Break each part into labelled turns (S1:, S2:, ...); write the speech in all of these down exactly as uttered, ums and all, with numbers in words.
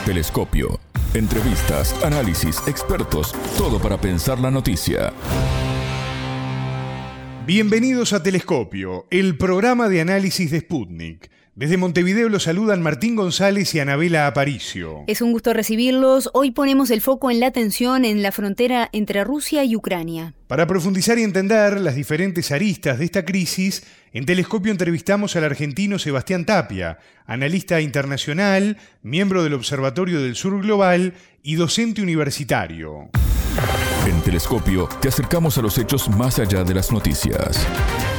S1: Telescopio. Entrevistas, análisis, expertos, todo para pensar la noticia.
S2: Bienvenidos a Telescopio, el programa de análisis de Sputnik. Desde Montevideo los saludan Martín González y Anabela Aparicio.
S3: Es un gusto recibirlos. Hoy ponemos el foco en la tensión en la frontera entre Rusia y Ucrania.
S2: Para profundizar y entender las diferentes aristas de esta crisis, en Telescopio entrevistamos al argentino Sebastián Tapia, analista internacional, miembro del Observatorio del Sur Global y docente universitario.
S1: En Telescopio te acercamos a los hechos más allá de las noticias.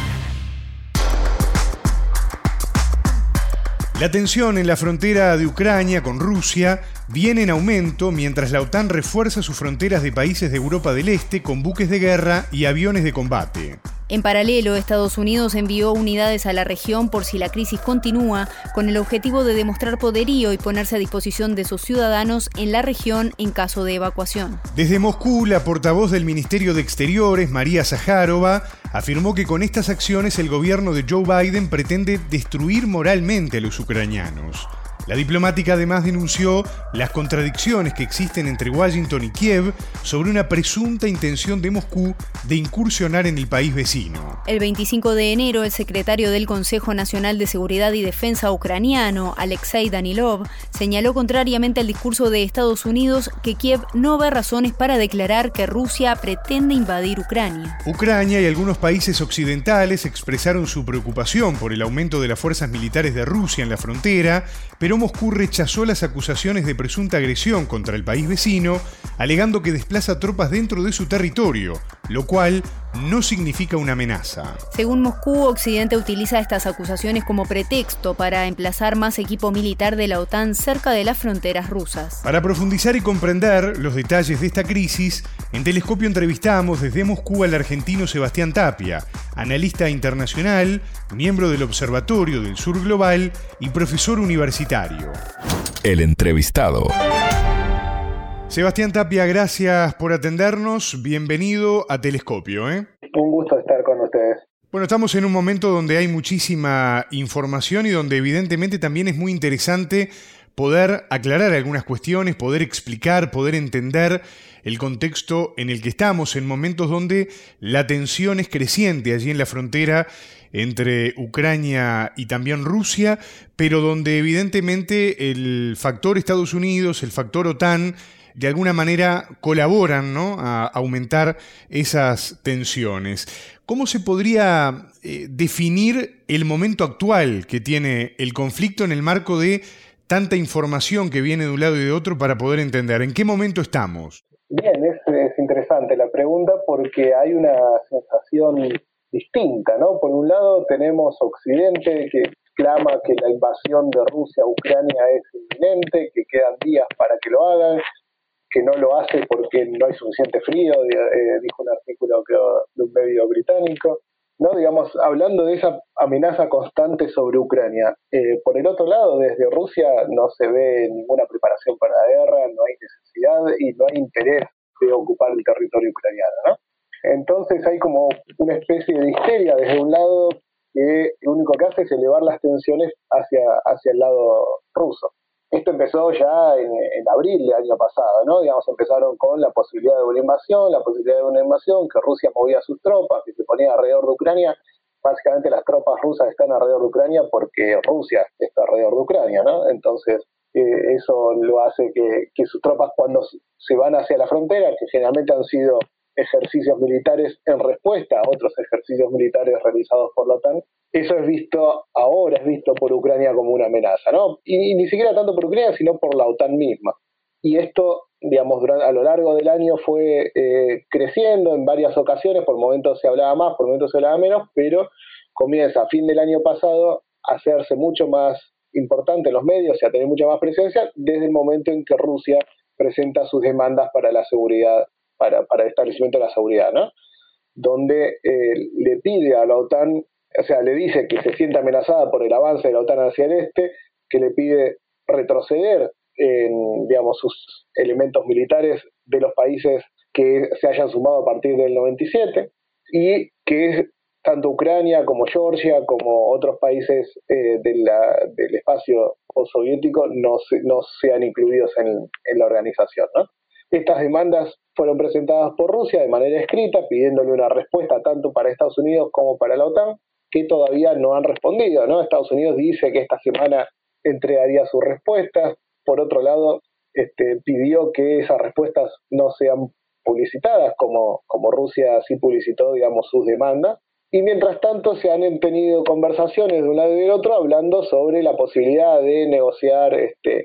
S2: La tensión en la frontera de Ucrania con Rusia viene en aumento mientras la OTAN refuerza sus fronteras de países de Europa del Este con buques de guerra y aviones de combate.
S3: En paralelo, Estados Unidos envió unidades a la región por si la crisis continúa, con el objetivo de demostrar poderío y ponerse a disposición de sus ciudadanos en la región en caso de evacuación.
S2: Desde Moscú, la portavoz del Ministerio de Exteriores, María Zaharova, afirmó que con estas acciones el gobierno de Joe Biden pretende destruir moralmente a los ucranianos. La diplomática además denunció las contradicciones que existen entre Washington y Kiev sobre una presunta intención de Moscú de incursionar en el país vecino.
S3: El veinticinco de enero, el secretario del Consejo Nacional de Seguridad y Defensa ucraniano, Alexei Danilov, señaló contrariamente al discurso de Estados Unidos que Kiev no ve razones para declarar que Rusia pretende invadir Ucrania.
S2: Ucrania y algunos países occidentales expresaron su preocupación por el aumento de las fuerzas militares de Rusia en la frontera, pero Moscú rechazó las acusaciones de presunta agresión contra el país vecino, alegando que desplaza tropas dentro de su territorio, lo cual no significa una amenaza.
S3: Según Moscú, Occidente utiliza estas acusaciones como pretexto para emplazar más equipo militar de la OTAN cerca de las fronteras rusas.
S2: Para profundizar y comprender los detalles de esta crisis, en Telescopio entrevistamos desde Moscú al argentino Sebastián Tapia, analista internacional, miembro del Observatorio del Sur Global y profesor universitario.
S1: El entrevistado.
S2: Sebastián Tapia, gracias por atendernos. Bienvenido a Telescopio, ¿eh?
S4: Un gusto estar con ustedes.
S2: Bueno, estamos en un momento donde hay muchísima información y donde evidentemente también es muy interesante poder aclarar algunas cuestiones, poder explicar, poder entender el contexto en el que estamos, en momentos donde la tensión es creciente allí en la frontera entre Ucrania y también Rusia, pero donde evidentemente el factor Estados Unidos, el factor OTAN, de alguna manera colaboran, ¿no?, a aumentar esas tensiones. ¿Cómo se podría eh, definir el momento actual que tiene el conflicto en el marco de tanta información que viene de un lado y de otro para poder entender? ¿En qué momento estamos?
S4: Bien, es, es interesante la pregunta porque hay una sensación distinta, ¿no? Por un lado tenemos Occidente que clama que la invasión de Rusia a Ucrania es inminente, que quedan días para que lo hagan, que no lo hace porque no hay suficiente frío, eh, dijo un artículo creo, de un medio británico, ¿no? Digamos, hablando de esa amenaza constante sobre Ucrania. Eh, por el otro lado, desde Rusia no se ve ninguna preparación para la guerra, no hay necesidad y no hay interés de ocupar el territorio ucraniano, ¿no? Entonces hay como una especie de histeria desde un lado que lo único que hace es elevar las tensiones hacia, hacia el lado ruso. Esto empezó ya en, en abril del año pasado, ¿no? Digamos, empezaron con la posibilidad de una invasión, la posibilidad de una invasión, que Rusia movía sus tropas, que se ponía alrededor de Ucrania. Básicamente las tropas rusas están alrededor de Ucrania porque Rusia está alrededor de Ucrania, ¿no? Entonces, eh, eso lo hace que, que sus tropas cuando se van hacia la frontera, que generalmente han sido ejercicios militares en respuesta a otros ejercicios militares realizados por la OTAN, eso es visto, ahora es visto por Ucrania como una amenaza, ¿no? Y, y ni siquiera tanto por Ucrania, sino por la OTAN misma. Y esto, digamos, durante, a lo largo del año fue eh, creciendo en varias ocasiones, por momentos se hablaba más, por momentos se hablaba menos, pero comienza a fin del año pasado a hacerse mucho más importante en los medios y a tener mucha más presencia desde el momento en que Rusia presenta sus demandas para la seguridad, para, para el establecimiento de la seguridad, ¿no? Donde eh, le pide a la OTAN, o sea, le dice que se siente amenazada por el avance de la OTAN hacia el este, que le pide retroceder en, digamos, sus elementos militares de los países que se hayan sumado a partir del noventa y siete y que tanto Ucrania como Georgia, como otros países eh, de la, del espacio postsoviético, no, se, no sean incluidos en, en la organización, ¿no? Estas demandas fueron presentadas por Rusia de manera escrita, pidiéndole una respuesta tanto para Estados Unidos como para la OTAN, que todavía no han respondido, ¿no? Estados Unidos dice que esta semana entregaría sus respuestas. Por otro lado, este, pidió que esas respuestas no sean publicitadas, como, como Rusia sí publicitó, digamos, sus demandas. Y mientras tanto se han tenido conversaciones de un lado y del otro hablando sobre la posibilidad de negociar este,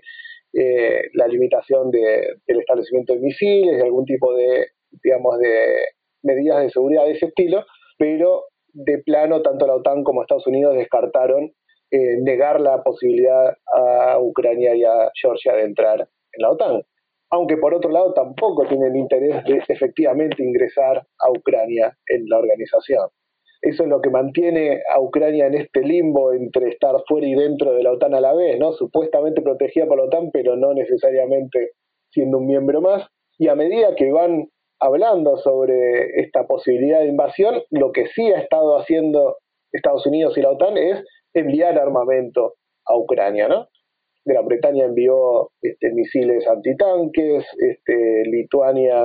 S4: eh, la limitación de, del establecimiento de misiles, de algún tipo de, digamos, de medidas de seguridad de ese estilo, pero de plano tanto la OTAN como Estados Unidos descartaron eh, negar la posibilidad a Ucrania y a Georgia de entrar en la OTAN. Aunque por otro lado tampoco tienen interés de efectivamente ingresar a Ucrania en la organización. Eso es lo que mantiene a Ucrania en este limbo entre estar fuera y dentro de la OTAN a la vez, ¿no? Supuestamente protegida por la OTAN, pero no necesariamente siendo un miembro más. Y a medida que van hablando sobre esta posibilidad de invasión, lo que sí ha estado haciendo Estados Unidos y la OTAN es enviar armamento a Ucrania, ¿no? Gran Bretaña envió este, misiles antitanques, este, Lituania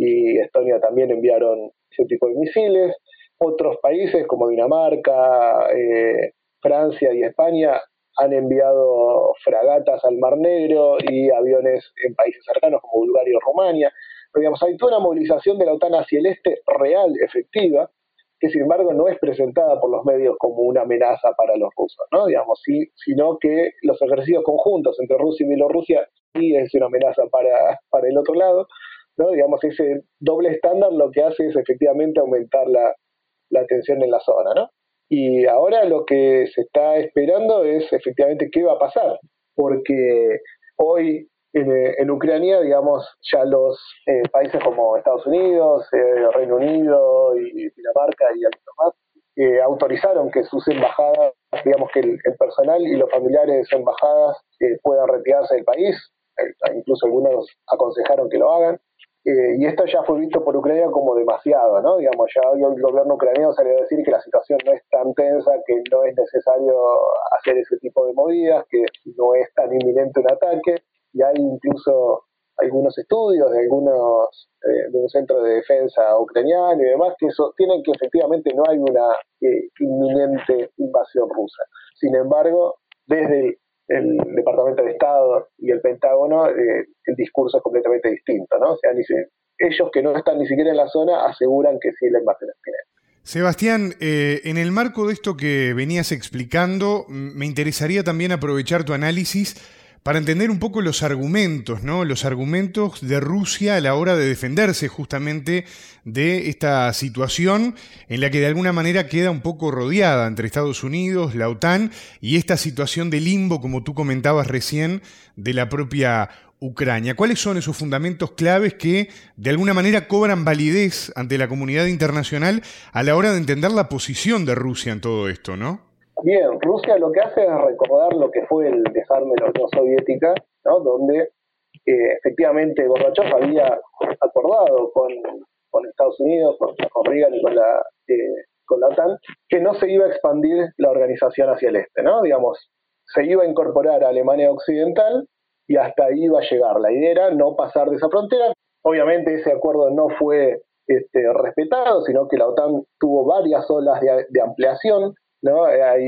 S4: y Estonia también enviaron ese tipo de misiles. Otros países como Dinamarca, eh, Francia y España han enviado fragatas al Mar Negro y aviones en países cercanos como Bulgaria y Rumania. Pero, digamos, hay toda una movilización de la OTAN hacia el este real, efectiva, que sin embargo no es presentada por los medios como una amenaza para los rusos, ¿no? Digamos, sí, sino que los ejercicios conjuntos entre Rusia y Bielorrusia sí es una amenaza para, para el otro lado, ¿no? Digamos, ese doble estándar lo que hace es efectivamente aumentar la, la tensión en la zona, ¿no? Y ahora lo que se está esperando es efectivamente qué va a pasar, porque hoy en, en Ucrania, digamos, ya los eh, países como Estados Unidos, eh, Reino Unido y Dinamarca y algunos más, eh, autorizaron que sus embajadas, digamos que el, el personal y los familiares de sus embajadas eh, puedan retirarse del país, eh, incluso algunos aconsejaron que lo hagan. Eh, y esto ya fue visto por Ucrania como demasiado, ¿no? Digamos, ya hoy el gobierno ucraniano salió a decir que la situación no es tan tensa, que no es necesario hacer ese tipo de movidas, que no es tan inminente un ataque, y hay incluso algunos estudios de algunos eh, de un centro de defensa ucraniano y demás que sostienen que efectivamente no hay una eh, inminente invasión rusa. Sin embargo, desde el el Departamento de Estado y el Pentágono, eh, el discurso es completamente distinto, ¿no? O sea, ni se, ellos que no están ni siquiera en la zona aseguran que sí la invasión es inminente.
S2: Sebastián, eh, en el marco de esto que venías explicando, me interesaría también aprovechar tu análisis para entender un poco los argumentos, ¿no? Los argumentos de Rusia a la hora de defenderse justamente de esta situación en la que de alguna manera queda un poco rodeada entre Estados Unidos, la OTAN y esta situación de limbo, como tú comentabas recién, de la propia Ucrania. ¿Cuáles son esos fundamentos claves que de alguna manera cobran validez ante la comunidad internacional a la hora de entender la posición de Rusia en todo esto, ¿no?
S4: Bien, Rusia lo que hace es recordar lo que fue el desarme de la Unión Soviética, ¿no? Donde eh, efectivamente Gorbachev había acordado con, con Estados Unidos, con, con Reagan y con la, eh, con la OTAN, que no se iba a expandir la organización hacia el este, ¿no? Digamos, se iba a incorporar a Alemania Occidental y hasta ahí iba a llegar. La idea era no pasar de esa frontera. Obviamente ese acuerdo no fue este, respetado, sino que la OTAN tuvo varias olas de, de ampliación, ¿no? Hay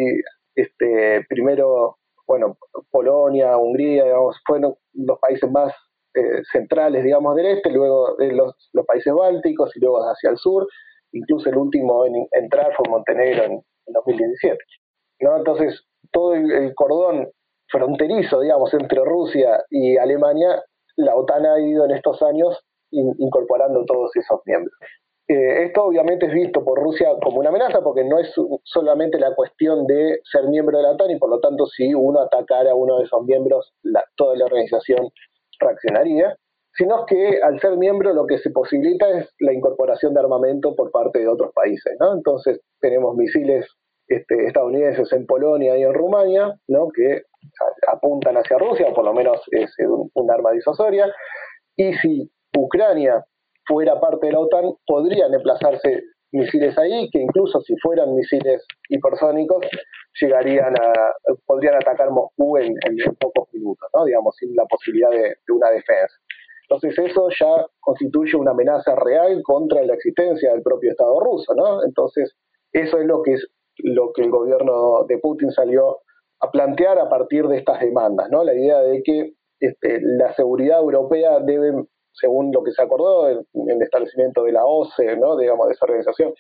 S4: este, primero, bueno, Polonia, Hungría, digamos, fueron los países más eh, centrales, digamos, del este, luego eh, los, los países bálticos y luego hacia el sur, incluso el último en entrar fue Montenegro en, en dos mil diecisiete, ¿no? Entonces, todo el, el cordón fronterizo, digamos, entre Rusia y Alemania, la OTAN ha ido en estos años in, incorporando todos esos miembros. Eh, esto obviamente es visto por Rusia como una amenaza porque no es solamente la cuestión de ser miembro de la OTAN y por lo tanto si uno atacara a uno de esos miembros la, toda la organización reaccionaría, sino que al ser miembro lo que se posibilita es la incorporación de armamento por parte de otros países, ¿no? Entonces tenemos misiles este, estadounidenses en Polonia y en Rumania, ¿no? Que apuntan hacia Rusia, o por lo menos es un, un arma disuasoria, y si Ucrania fuera parte de la OTAN, podrían emplazarse misiles ahí, que incluso si fueran misiles hipersónicos, llegarían a, podrían atacar Moscú en, en, en pocos minutos, ¿no? Digamos, sin la posibilidad de, de una defensa. Entonces eso ya constituye una amenaza real contra la existencia del propio Estado ruso, ¿no? Entonces eso es lo que es lo que el gobierno de Putin salió a plantear a partir de estas demandas, ¿no? La idea de que este, la seguridad europea debe, según lo que se acordó en, en el establecimiento de la O C E, ¿no? Digamos, de esa organización,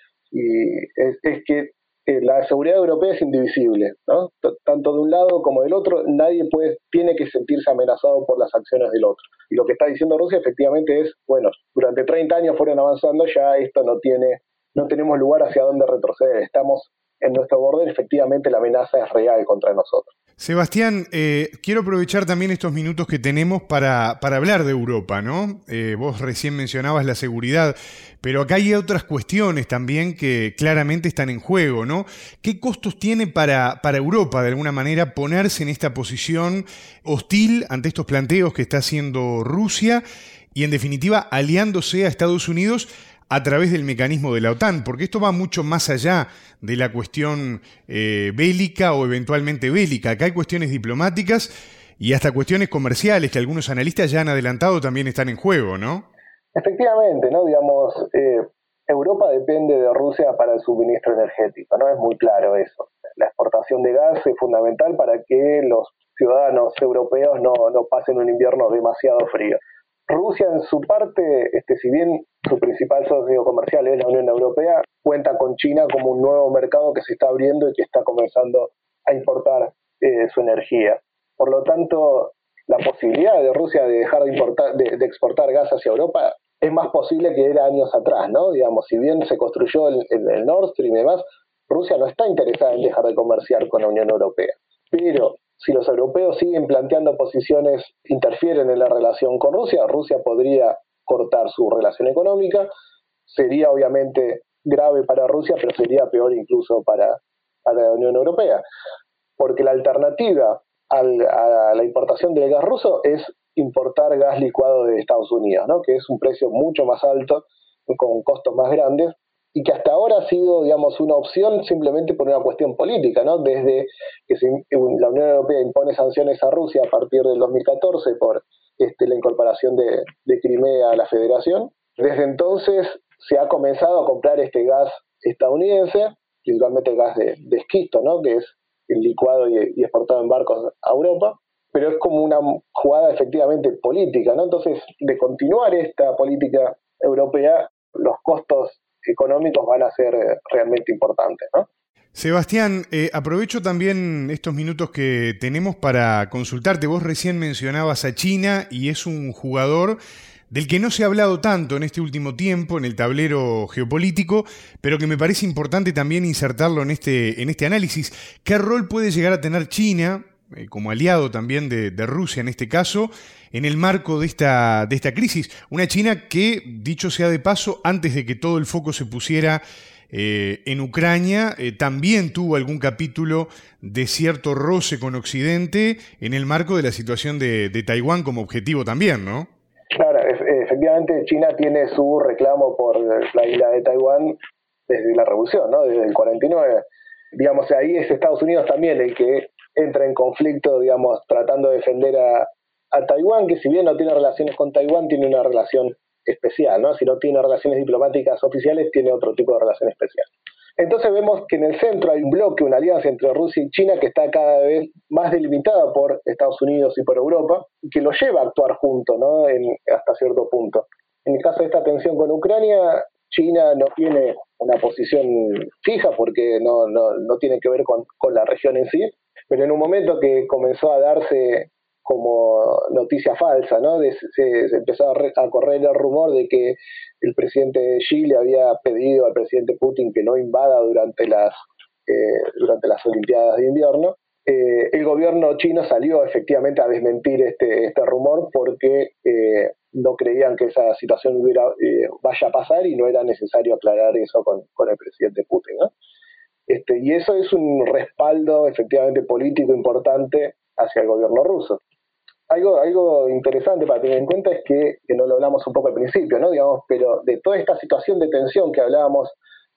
S4: y es, es que eh, la seguridad europea es indivisible, ¿no? T- tanto de un lado como del otro, nadie puede, tiene que sentirse amenazado por las acciones del otro. Y lo que está diciendo Rusia efectivamente es, bueno, durante treinta años fueron avanzando, ya esto no tiene, no tenemos lugar hacia dónde retroceder, estamos en nuestro borde, efectivamente la amenaza es real contra nosotros.
S2: Sebastián, eh, quiero aprovechar también estos minutos que tenemos para, para hablar de Europa, ¿no? Eh, vos recién mencionabas la seguridad, pero acá hay otras cuestiones también que claramente están en juego, ¿no? ¿Qué costos tiene para, para Europa, de alguna manera, ponerse en esta posición hostil ante estos planteos que está haciendo Rusia y, en definitiva, aliándose a Estados Unidos a través del mecanismo de la OTAN? Porque esto va mucho más allá de la cuestión eh, bélica o eventualmente bélica. Acá hay cuestiones diplomáticas y hasta cuestiones comerciales que algunos analistas ya han adelantado también están en juego, ¿no?
S4: Efectivamente, ¿no? Digamos, eh, Europa depende de Rusia para el suministro energético, ¿no? Es muy claro eso. La exportación de gas es fundamental para que los ciudadanos europeos no, no pasen un invierno demasiado frío. Rusia, en su parte, este, si bien su principal socio comercial es la Unión Europea, cuenta con China como un nuevo mercado que se está abriendo y que está comenzando a importar eh, su energía. Por lo tanto, la posibilidad de Rusia de dejar de, importar, de, de exportar gas hacia Europa es más posible que era años atrás, ¿no? Digamos, si bien se construyó el, el, el Nord Stream y demás, Rusia no está interesada en dejar de comerciar con la Unión Europea. Pero si los europeos siguen planteando posiciones, interfieren en la relación con Rusia, Rusia podría cortar su relación económica. Sería obviamente grave para Rusia, pero sería peor incluso para, para la Unión Europea. Porque la alternativa al, a la importación del gas ruso es importar gas licuado de Estados Unidos, ¿no? Que es un precio mucho más alto, con costos más grandes, y que hasta ahora ha sido, digamos, una opción simplemente por una cuestión política, ¿no? Desde que se, la Unión Europea impone sanciones a Rusia a partir del dos mil catorce por este, la incorporación de, de Crimea a la Federación. Desde entonces se ha comenzado a comprar este gas estadounidense, principalmente gas de, de esquisto, ¿no? Que es el licuado y, y exportado en barcos a Europa, pero es como una jugada efectivamente política, ¿no? Entonces, de continuar esta política europea, los costos económicos van a ser realmente importantes, ¿no?
S2: Sebastián, eh, aprovecho también estos minutos que tenemos para consultarte. Vos recién mencionabas a China y es un jugador del que no se ha hablado tanto en este último tiempo en el tablero geopolítico, pero que me parece importante también insertarlo en este, en este análisis. ¿Qué rol puede llegar a tener China, eh, como aliado también de, de Rusia en este caso, en el marco de esta, de esta crisis? Una China que, dicho sea de paso, antes de que todo el foco se pusiera eh, en Ucrania, eh, también tuvo algún capítulo de cierto roce con Occidente en el marco de la situación de, de Taiwán como objetivo también, ¿no?
S4: Claro, efectivamente China tiene su reclamo por la isla de Taiwán desde la revolución, ¿no? Desde el cuarenta y nueve. Digamos, ahí es Estados Unidos también el que entra en conflicto, digamos, tratando de defender a, a Taiwán, que si bien no tiene relaciones con Taiwán, tiene una relación especial, ¿no? Si no tiene relaciones diplomáticas oficiales, tiene otro tipo de relación especial. Entonces vemos que en el centro hay un bloque, una alianza entre Rusia y China que está cada vez más delimitada por Estados Unidos y por Europa, y que lo lleva a actuar juntos, ¿no? En, hasta cierto punto. En el caso de esta tensión con Ucrania, China no tiene una posición fija porque no, no, no tiene que ver con, con la región en sí, pero en un momento que comenzó a darse como noticia falsa, ¿no? De, se, se empezó a, re, a correr el rumor de que el presidente Xi le había pedido al presidente Putin que no invada durante las, eh, durante las Olimpiadas de invierno. Eh, el gobierno chino salió efectivamente a desmentir este, este rumor porque eh, no creían que esa situación hubiera, eh, vaya a pasar y no era necesario aclarar eso con, con el presidente Putin, ¿no? Este, y eso es un respaldo efectivamente político importante hacia el gobierno ruso. Algo, algo interesante para tener en cuenta es que, que no lo hablamos un poco al principio, ¿no? Digamos, pero de toda esta situación de tensión que hablábamos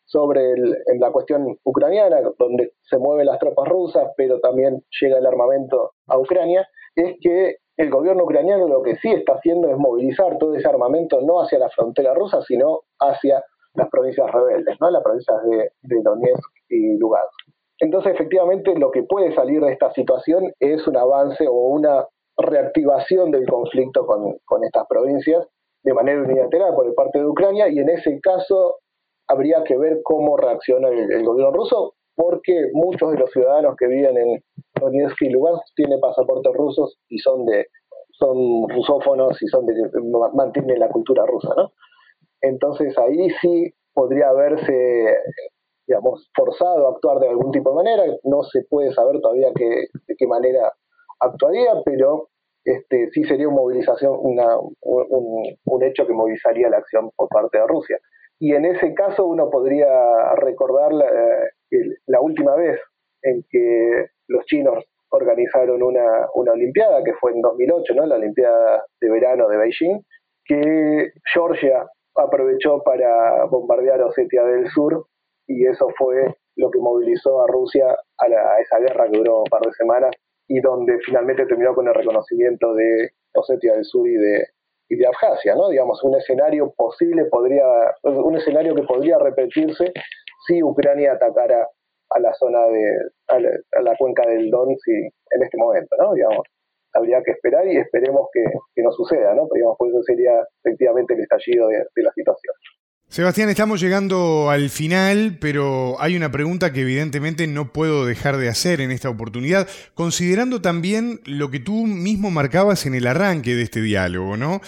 S4: sobre el, en la cuestión ucraniana, donde se mueven las tropas rusas, pero también llega el armamento a Ucrania, es que el gobierno ucraniano lo que sí está haciendo es movilizar todo ese armamento no hacia la frontera rusa, sino hacia las provincias rebeldes, ¿no? Las provincias de, de Donetsk y Lugansk. Entonces, efectivamente, lo que puede salir de esta situación es un avance o una reactivación del conflicto con, con estas provincias de manera unilateral por parte de Ucrania, y en ese caso habría que ver cómo reacciona el, el gobierno ruso, porque muchos de los ciudadanos que viven en Donetsk y Lugansk tienen pasaportes rusos y son de son rusófonos y son de mantienen la cultura rusa, ¿no? Entonces ahí sí podría verse, digamos, forzado a actuar de algún tipo de manera. No se puede saber todavía qué, de qué manera actuaría, pero este sí sería una movilización, una, un, un hecho que movilizaría la acción por parte de Rusia. Y en ese caso uno podría recordar la, la última vez en que los chinos organizaron una, una olimpiada, que fue en dos mil ocho, ¿no? La Olimpiada de Verano de Beijing, que Georgia aprovechó para bombardear Osetia del Sur, y eso fue lo que movilizó a Rusia a, la, a esa guerra que duró un par de semanas, y donde finalmente terminó con el reconocimiento de Osetia del Sur y de y de Abjasia, ¿no? Digamos, un escenario posible podría, un escenario que podría repetirse si Ucrania atacara a la zona de, a la, a la cuenca del Don si, en este momento, ¿no? Digamos, habría que esperar y esperemos que, que no suceda, ¿no? Pero, digamos, pues eso sería efectivamente el estallido de, de la situación.
S2: Sebastián, estamos llegando al final, pero hay una pregunta que evidentemente no puedo dejar de hacer en esta oportunidad, considerando también lo que tú mismo marcabas en el arranque de este diálogo, ¿no?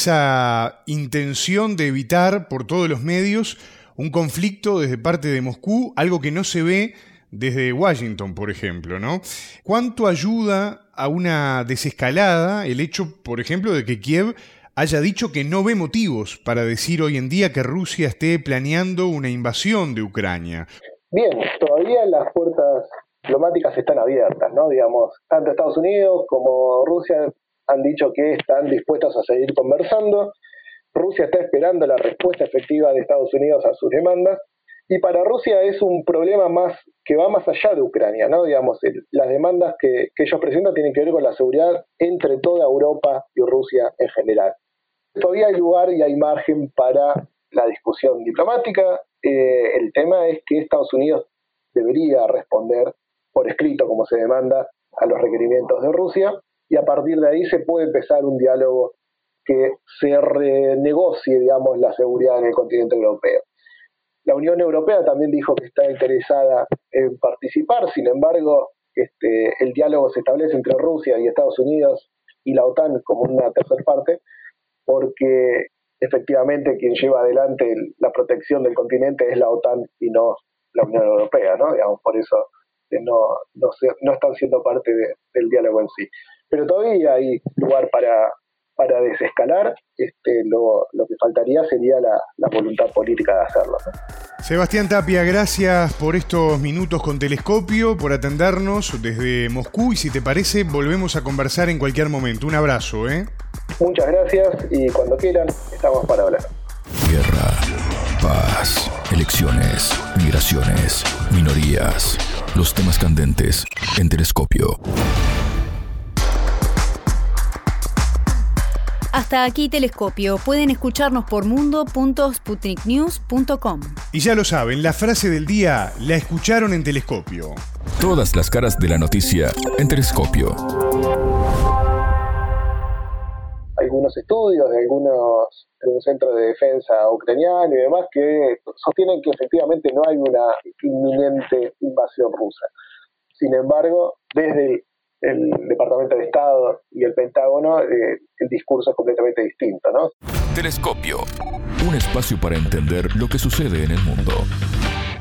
S2: Esa intención de evitar por todos los medios un conflicto desde parte de Moscú, algo que no se ve desde Washington, por ejemplo, ¿no? ¿Cuánto ayuda a una desescalada el hecho, por ejemplo, de que Kiev haya dicho que no ve motivos para decir hoy en día que Rusia esté planeando una invasión de Ucrania?
S4: Bien, todavía las puertas diplomáticas están abiertas, ¿no? Digamos, tanto Estados Unidos como Rusia han dicho que están dispuestos a seguir conversando. Rusia está esperando la respuesta efectiva de Estados Unidos a sus demandas, y para Rusia es un problema más que va más allá de Ucrania, ¿no? Digamos, el, las demandas que, que ellos presentan tienen que ver con la seguridad entre toda Europa y Rusia en general. Todavía hay lugar y hay margen para la discusión diplomática. Eh, el tema es que Estados Unidos debería responder por escrito, como se demanda, a los requerimientos de Rusia, y a partir de ahí se puede empezar un diálogo que se renegocie, digamos, la seguridad en el continente europeo. La Unión Europea también dijo que está interesada en participar. Sin embargo, este, el diálogo se establece entre Rusia y Estados Unidos y la OTAN como una tercera parte, porque efectivamente quien lleva adelante la protección del continente es la OTAN y no la Unión Europea, ¿no? Digamos, por eso no, no, se, no están siendo parte de, del diálogo en sí. Pero todavía hay lugar para, para desescalar. Este, lo, lo que faltaría sería la, la voluntad política de hacerlo, ¿no?
S2: Sebastián Tapia, gracias por estos minutos con Telescopio, por atendernos desde Moscú, y si te parece, volvemos a conversar en cualquier momento. Un abrazo, ¿eh?
S4: Muchas gracias, y cuando quieran, estamos para hablar.
S1: Guerra, paz, elecciones, migraciones, minorías, los temas candentes en Telescopio.
S3: Hasta aquí Telescopio. Pueden escucharnos por mundo punto sputnik news punto com.
S2: Y ya lo saben, la frase del día la escucharon en Telescopio.
S1: Todas las caras de la noticia en Telescopio.
S4: Algunos estudios de algunos de un centro de defensa ucraniano y demás que sostienen que efectivamente no hay una inminente invasión rusa. Sin embargo, desde el el Departamento de Estado y el Pentágono, eh, el discurso es completamente distinto, ¿no?
S1: Telescopio, un espacio para entender lo que sucede en el mundo.